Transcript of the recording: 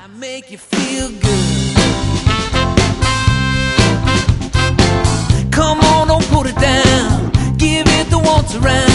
make you feel good. Come on, don't put it down. Give it the once around.